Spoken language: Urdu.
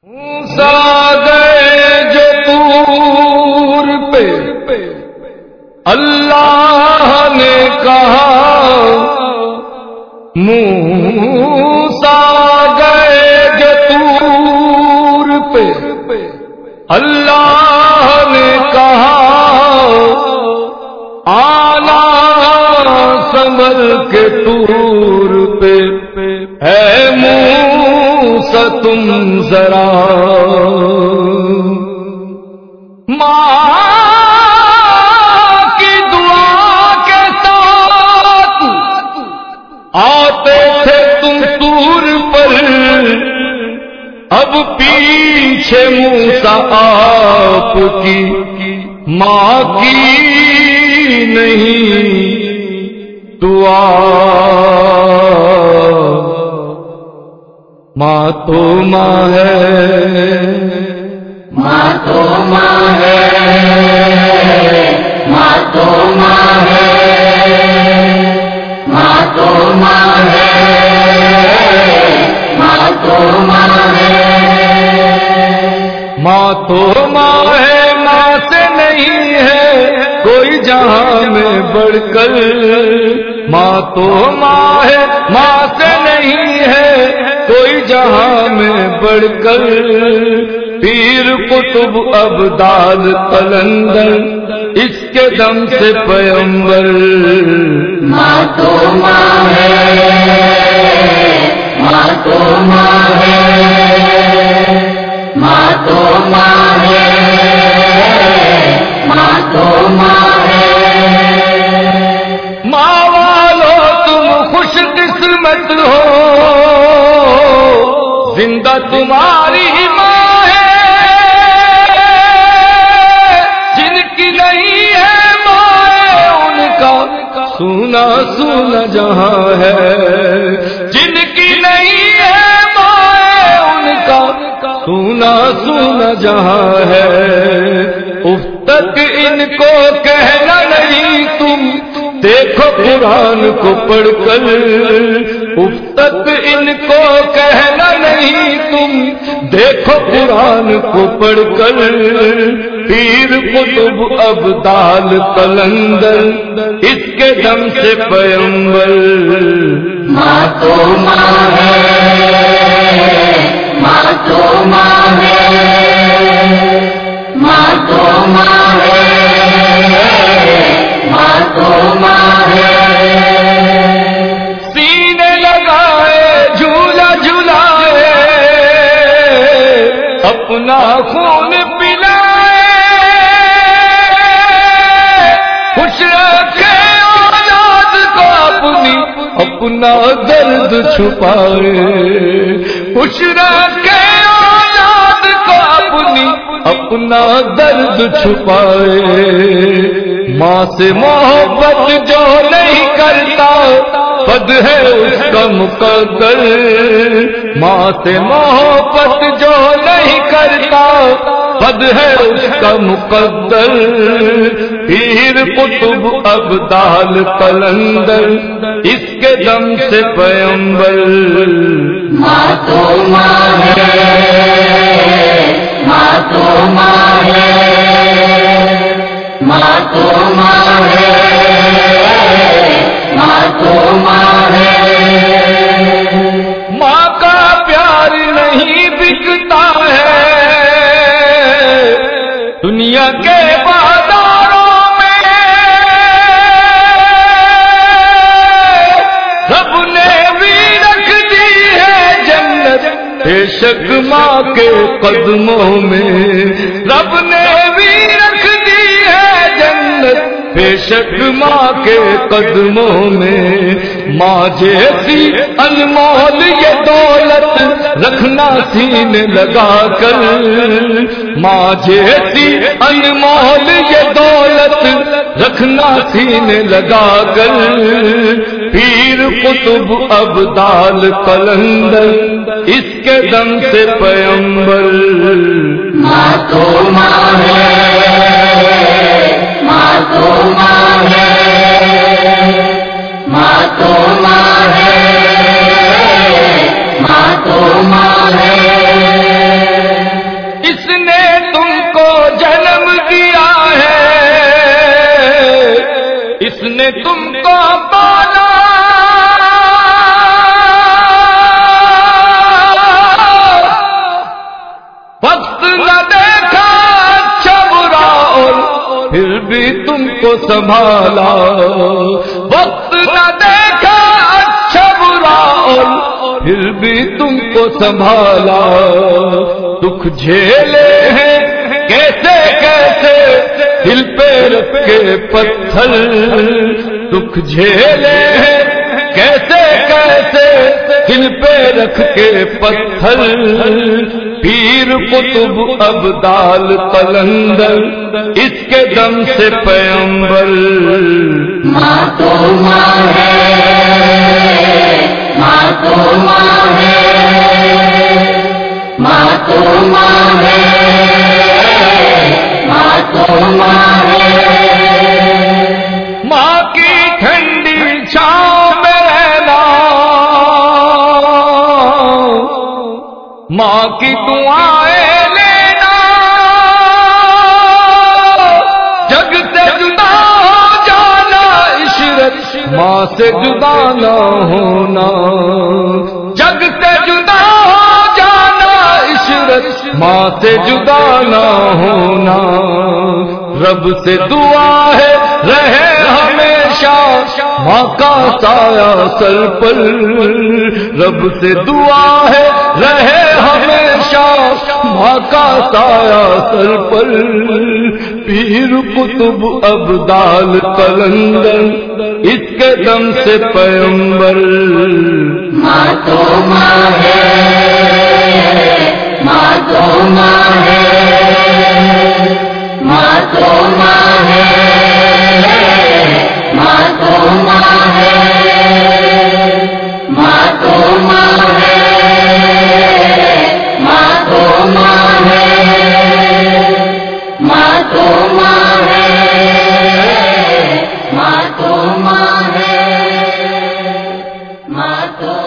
موسیٰ گئے جو طور پہ اللہ نے کہا، موسیٰ گئے جو طور پہ اللہ نے کہا، آنا سنبھل کے طور پہ اے موسیٰ تم ذرا، ماں کی دعا کے ساتھ آتے تھے تم طور پر، اب پیچھے موسیٰ آپ کی ماں کی نہیں دعا، ماں تو ماں ہے، ماں تو ماں ہے، ماں تو ماں ہے، ماں تو ماں ہے، ماں تو ماں ہے، ماں تو ماں ہے، ماں سے نہیں ہے کوئی جہاں میں بڑھ کر، ماں تو ماں ہے، ماں سے نہیں ہے کوئی جہاں میں بڑھ کر، پیر قطب ابدال قلندر اس کے دم سے پیغمبر، ماں تو ماں ہے، ماں تو ماں ہے، ماں تو ماں ہے، ماں تو ماں ہے، ماں والو تم خوش قسمت ہو، زندہ تمہاری ماں ہے، جن کی نہیں ہے ماں ان کا سونا سونا جہاں ہے، جن کی نہیں ہے ماں ان کا سونا سونا جہاں ہے، اف تک ان کو کہنا نہیں تم دیکھو قرآن کو پڑھ کر، اف تک ان کو کہنا نہیں تم دیکھو قرآن کو پڑھ کر، پیر قطب ابدال قلندر اس کے دم سے پیغمبر، ماں تو ماں ہے، ماں تو ماں ہے، ماں تو ماں ہے، ماں تو ماں ہے، سینے لگائے جھولا جھلائے اپنا خون پلائے، خوش رکھے اولاد کو اپنی اپنا درد چھپائے، خوش رکھے اولاد کو اپنی اپنا درد چھپائے، ماں سے محبت جو نہیں کرتا بد ہے اس کا مقدر، ماں سے محبت جو نہیں کرتا بد ہے اس کا مقدر، پیر قطب ابدال قلندر اس کے دم سے پیغمبر، ماں تو ماں ہے، ماں تو ماں ہے، ماں تو ماں ہے، ماں تو ماں ہے، ماں کا پیار نہیں بکتا ہے دنیا کے بازاروں میں، رب نے بھی رکھ دی ہے جنت بے شک ماں کے قدموں میں، رب نے بھی رکھ دی ہے جنت بے شک ماں کے قدموں میں، ماں جیسی انمول یہ دولت رکھنا سینے لگا کر، ماں جیسی انمول یہ دولت رکھنا سینے لگا کر، پیر قطب ابدال قلندر اس کے دم سے پیغمبر، ماں تو ماں ہے، ماں تو ماں ہے، ماں تو ماں ہے، ماں تو ماں ہے، جس نے تم کو پالا وقت نہ دیکھا اچھا برا اور پھر بھی تم کو سنبھالا، وقت نہ دیکھا اچھا برا اور پھر بھی تم کو سنبھالا، دکھ جھیلے ہیں کیسے کیسے دل پہ رکھ کے پتھر، دکھ جھیلے ہیں کیسے کیسے دل پہ رکھ کے پتھر، پیر قطب ابدال قلندر اس کے دم سے پیغمبر، ماں تو ماں ہے، ماں تو ماں ہے، ماں تو ماں ہے، ماں تو ماں ہے، ماں کی ٹھنڈی چھاؤں میں رہنا، ماں کی دعائیں لینا، جگ سے جدا ہو جانا عشرت ماں سے جدا نہ ہونا، جگ سے جدا ہو جانا عشرت ماں سے جدا نہ ہونا، رب سے دعا ہے رہے ہمیشہ ماں کا سایہ سر پر، رب سے دعا ہے رہے ہمیشہ ماں کا سایہ سر پر، پیر قطب ابدال قلندر اس کے دم سے پیغمبر، ماں تو ماں ہے، ماں تو ماں ہے، ماں تو ماں ہے، ماں تو ماں ہے، ماں تو ماں ہے، ماں تو ماں ہے، ماں تو ماں ہے، ماں تو ماں ہے، ماں تو